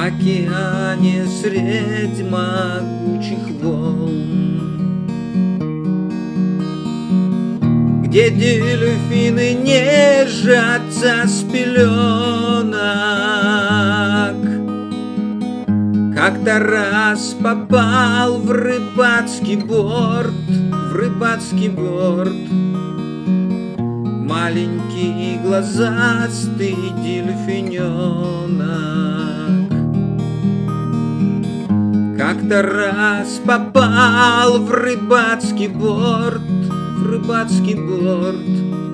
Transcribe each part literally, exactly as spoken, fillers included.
океане средь могучих волн, где дельфины нежатся с пеленок. Как-то раз попал в рыбацкий борт, в рыбацкий борт, маленький глазастый дельфиненок. Как-то раз попал в рыбацкий борт, в рыбацкий борт,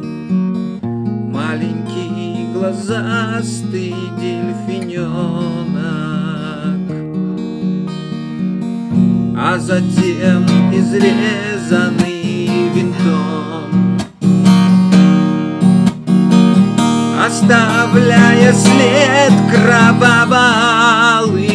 маленький глазастый дельфиненок. А затем изрезанный винтом, оставляя след кровавый,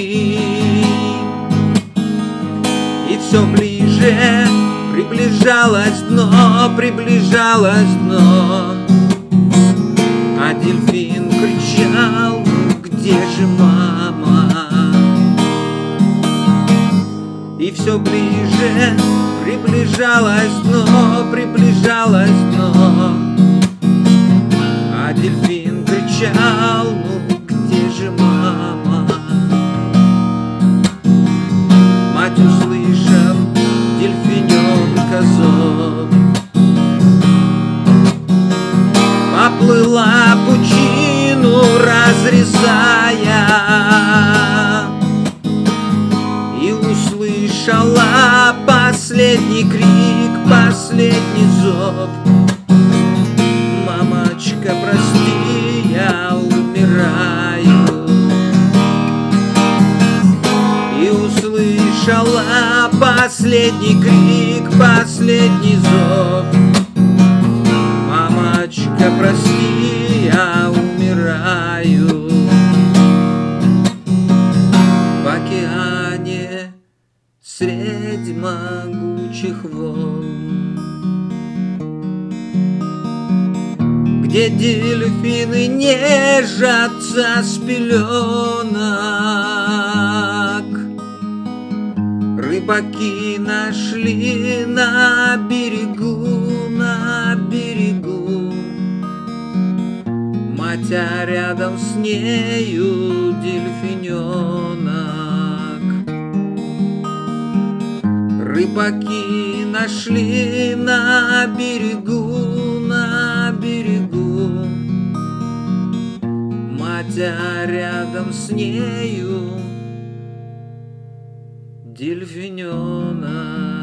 и все ближе приближалось дно, приближалось дно. А дельфин кричал: ну где же мама? И все ближе приближалось дно, приближалось дно. А дельфин кричал: ну где же мама? Мать, услышав дельфиненка зов, поплыла пучину, разрезая, и услышала последний крик, последний зов: мамочка, прости, я умираю. И услышала последний крик, последний зов: мамочка, прости, я умираю. В океане средь могучих волн, где дельфины нежатся с пеленок, рыбаки нашли на берегу, на берегу мать, а рядом с нею дельфиненок. Рыбаки нашли на берегу, на берегу мать, а рядом с нею дельфиненок.